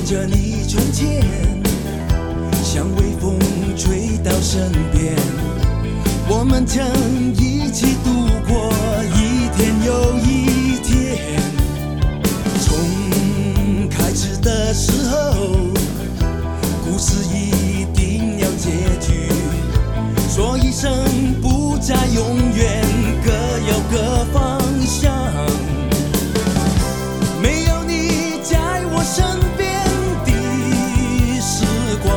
念着你从前，像微风吹到身边，我们曾一起度过一天又一天。从开始的时候，故事一定要结局，说一声不再永远，各有各方向。没有你在我身边的时光，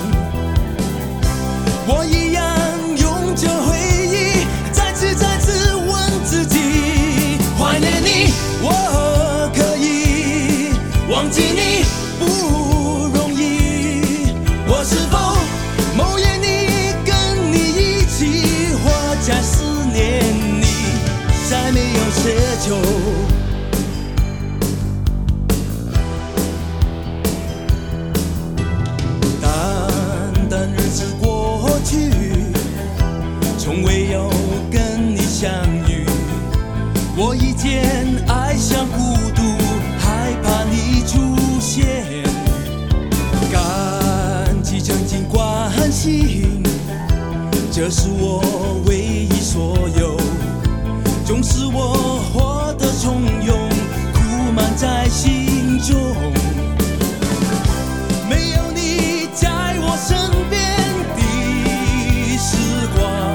我一样用着回忆，再次问自己，怀念你我可以，忘记你不容易。我是否某夜你跟你一起活在思念里，再没有奢求。从未有跟你相遇，我一见爱上孤独，害怕你出现。感激曾经关心，这是我唯一所有，总是我活得从容，苦满在心中。没有你在我身边的时光，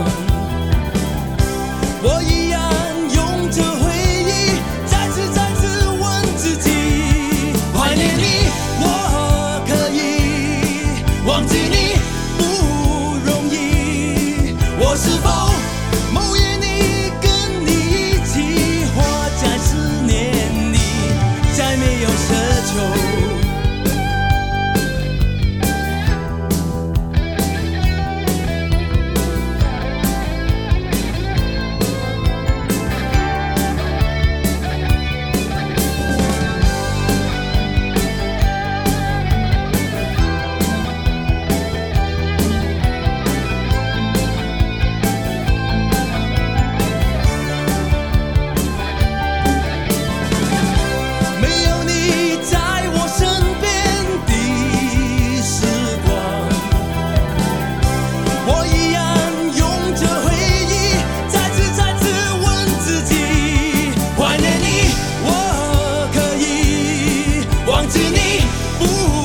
我一样用着回忆，再次问自己，怀念你我可以，忘记你不容易。我是否某夜你跟你一起活在思念里，再没有奢求。忘记你不